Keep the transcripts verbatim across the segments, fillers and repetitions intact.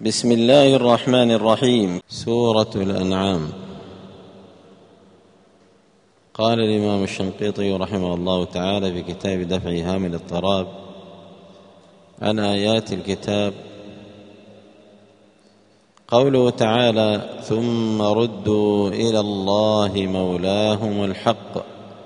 بسم الله الرحمن الرحيم. سورة الأنعام. قال الإمام الشنقيطي رحمه الله تعالى في كتاب دفع إيهام الاضطراب عن آيات الكتاب قوله تعالى: ثم ردوا إلى الله مولاهم الحق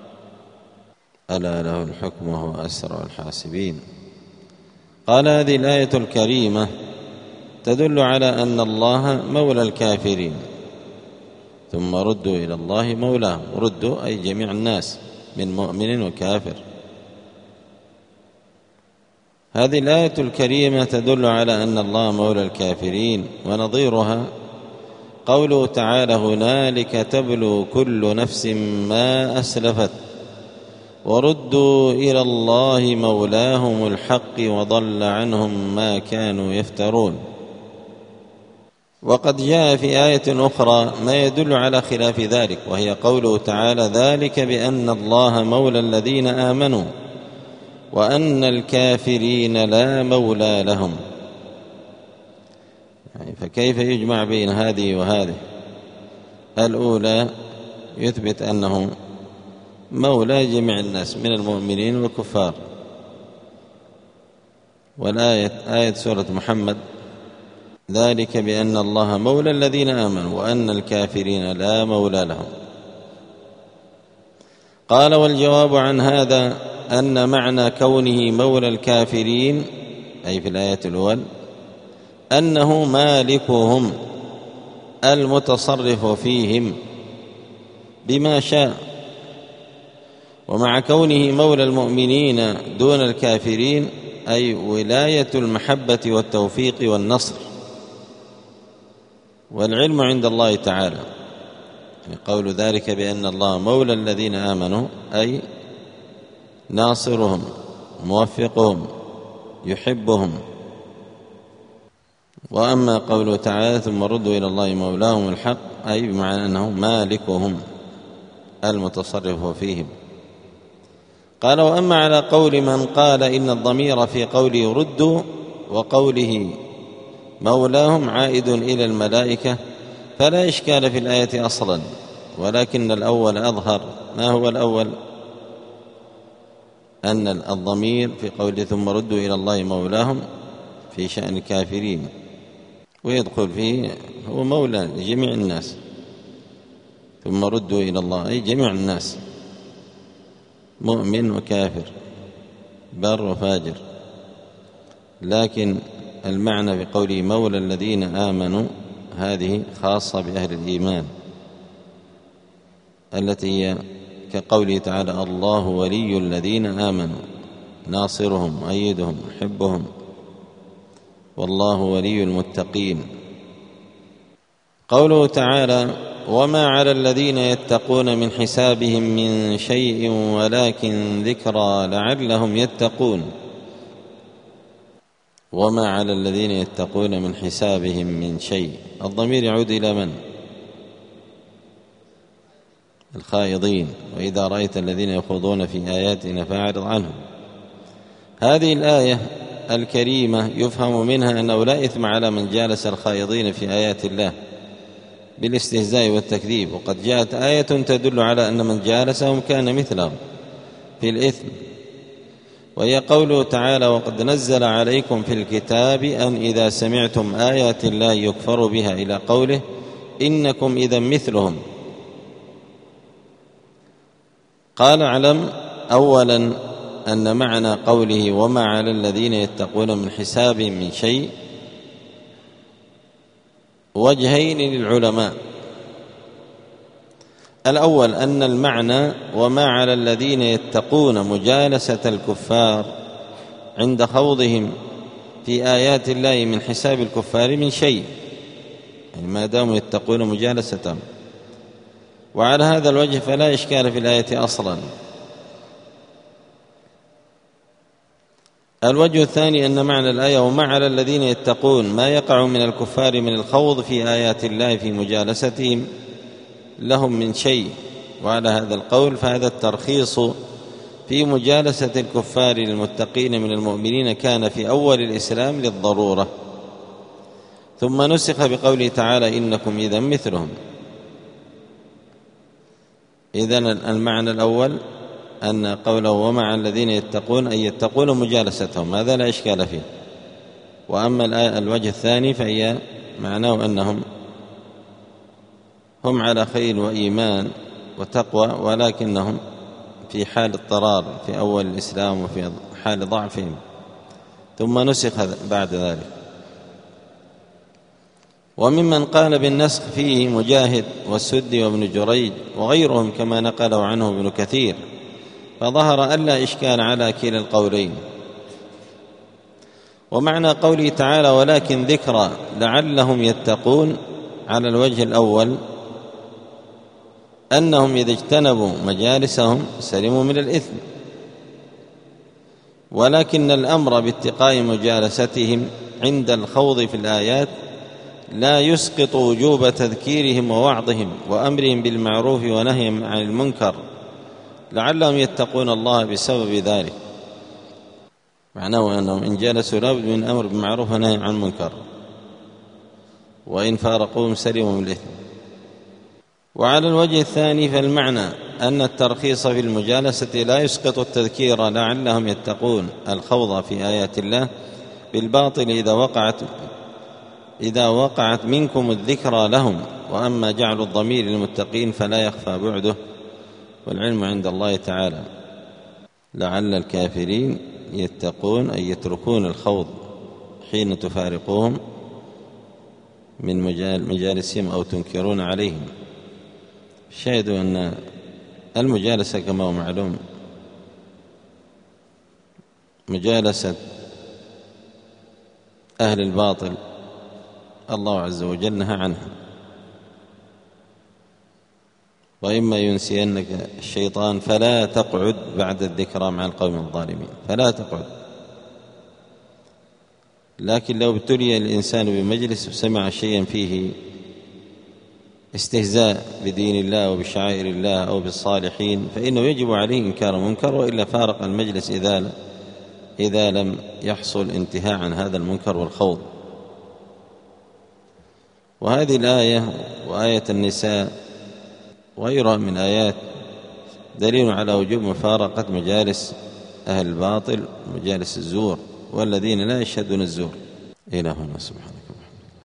ألا له الحكم وهو أسرع الحاسبين. قال: هذه الآية الكريمة تدل على أن الله مولى الكافرين. ثم ردوا إلى الله مولاهم، ردوا أي جميع الناس من مؤمن وكافر. هذه الآية الكريمة تدل على أن الله مولى الكافرين، ونظيرها قوله تعالى: هنالك تبلو كل نفس ما أسلفت وردوا إلى الله مولاهم الحق وضل عنهم ما كانوا يفترون. وقد جاء في آية أخرى ما يدل على خلاف ذلك، وهي قوله تعالى: ذلك بأن الله مولى الذين آمنوا وأن الكافرين لا مولى لهم. يعني فكيف يجمع بين هذه وهذه؟ الأولى يثبت أنه مولى جميع الناس من المؤمنين والكفار، والآية آية سورة محمد: ذلك بأن الله مولى الذين آمنوا وأن الكافرين لا مولى لهم. قال: والجواب عن هذا أن معنى كونه مولى الكافرين أي في الآية الأولى أنه مالكهم المتصرف فيهم بما شاء، ومع كونه مولى المؤمنين دون الكافرين أي ولاية المحبة والتوفيق والنصر والعلم عند الله تعالى. قول ذلك بأن الله مولى الذين آمنوا أي ناصرهم موفقهم يحبهم. وأما قوله تعالى: ثم ردوا إلى الله مولاهم الحق أي بمعنى أنه مالكهم المتصرف فيهم. قال: وأما على قول من قال إن الضمير في قوله ردوا وقوله مولاهم عائد إلى الملائكة فلا إشكال في الآية أصلا، ولكن الأول أظهر. ما هو الأول؟ أن الضمير في قوله ثم ردوا إلى الله مولاهم في شأن الكافرين، ويدخل فيه هو مولى جميع الناس. ثم ردوا إلى الله أي جميع الناس، مؤمن وكافر بر وفاجر. لكن المعنى في قوله مولى الذين آمنوا هذه خاصة بأهل الإيمان، التي هي كقوله تعالى: الله ولي الذين آمنوا ناصرهم مؤيدهم يحبهم، والله ولي المتقين. قوله تعالى: وما على الذين يتقون من حسابهم من شيء ولكن ذكرى لعلهم يتقون. وما على الذين يتقون من حسابهم من شيء، الضمير يعود إلى من؟ الخائضين. وإذا رأيت الذين يخوضون في آياتنا فأعرض عنهم. هذه الآية الكريمة يفهم منها أنه لا إثم على من جالس الخائضين في آيات الله بالاستهزاء والتكذيب، وقد جاءت آية تدل على أن من جالسهم كان مثلهم في الإثم، وهي قوله تعالى: وقد نزل عليكم في الكتاب أن إذا سمعتم آيات الله يكفر بها إلى قوله إنكم إذا مثلهم. قال: اعلم أولا أن معنى قوله وما على الذين يتقون من حسابهم من شيء وجهين للعلماء. الأول أن المعنى وما على الذين يتقون مجالسة الكفار عند خوضهم في آيات الله من حساب الكفار من شيء، يعني ما داموا يتقون مجالستهم. وعلى هذا الوجه فلا إشكال في الآية أصلا. الوجه الثاني أن معنى الآية وما على الذين يتقون ما يقع من الكفار من الخوض في آيات الله في مجالستهم لهم من شيء. وعلى هذا القول فهذا الترخيص في مجالسة الكفار للمتقين من المؤمنين كان في أول الإسلام للضرورة، ثم نسخ بقوله تعالى إنكم إذا مثلهم. إذن المعنى الأول أن قوله ومع الذين يتقون أي يتقون مجالستهم، هذا لا إشكال فيه. وأما الوجه الثاني فهي معناه أنهم هم على خير وإيمان وتقوى، ولكنهم في حال اضطرار في أول الإسلام وفي حال ضعفهم، ثم نسخ بعد ذلك. وممن قال بالنسخ فيه مجاهد والسدي وابن جريج وغيرهم كما نقله عنه ابن كثير، فظهر أن لا إشكال على كلا القولين. ومعنى قوله تعالى ولكن ذكرى لعلهم يتقون على الوجه الأول أنهم إذا اجتنبوا مجالسهم سلموا من الإثم، ولكن الأمر باتقاء مجالستهم عند الخوض في الآيات لا يسقط وجوب تذكيرهم ووعظهم وأمرهم بالمعروف ونهيهم عن المنكر لعلهم يتقون الله بسبب ذلك. معناه أنهم إن جلسوا لابد من أمر بالمعروف ونهي عن المنكر، وإن فارقوهم سلموا من الإثم. وعلى الوجه الثاني فالمعنى أن الترخيص في المجالسة لا يسقط التذكير لعلهم يتقون الخوض في آيات الله بالباطل إذا وقعت إذا وقعت منكم الذكرى لهم. وأما جعل الضمير للمتقين فلا يخفى بعده، والعلم عند الله تعالى. لعل الكافرين يتقون أي يتركون الخوض حين تفارقوهم من مجالسهم أو تنكرون عليهم. شاهدوا أن المجالسة كما هو معلوم مجالسة أهل الباطل الله عز وجل نهى عنها. وإما ينسينك الشيطان فلا تقعد بعد الذكرى مع القوم الظالمين، فلا تقعد. لكن لو ابتلي الإنسان بمجلس وسمع شيئا فيه استهزاء بدين الله وبشعائر الله أو بالصالحين فإنه يجب عليه إنكار منكر، وإلا فارق المجلس إذا إذا لم يحصل انتهاء عن هذا المنكر والخوض. وهذه الآية وآية النساء وغيرها من آيات دليل على وجوب مفارقة مجالس أهل الباطل، مجالس الزور والذين لا يشهدون الزور. إلى هنا سبحانه.